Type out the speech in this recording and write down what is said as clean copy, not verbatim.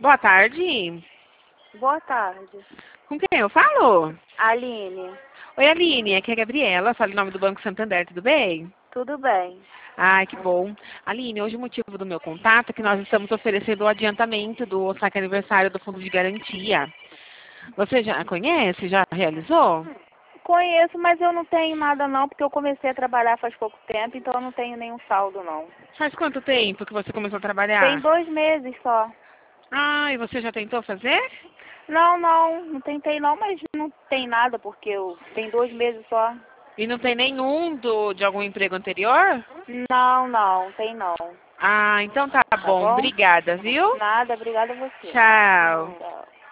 Boa tarde. Boa tarde. Com quem eu falo? Aline, Oi, Aline. Aqui é a Gabriela. Falo em nome do Banco Santander. Tudo bem? tudo bem? Ai, que bom. Aline, hoje o motivo do meu contato é que nós estamos oferecendo o adiantamento do saque aniversário do Fundo de Garantia. Você já conhece? Já realizou? Conheço, mas eu não tenho nada não, porque eu comecei a trabalhar faz pouco tempo, então eu não tenho nenhum saldo não. Faz quanto tempo que você começou a Tem trabalhar? 2 meses só. Ah, e você já tentou fazer? Não tentei não, mas não tem nada, porque eu tem 2 meses só. E não tem nenhum de algum emprego anterior? Não, tem não. Ah, então tá Tá bom. bom? Obrigada, viu? Nada, obrigada a você. Tchau. Tchau.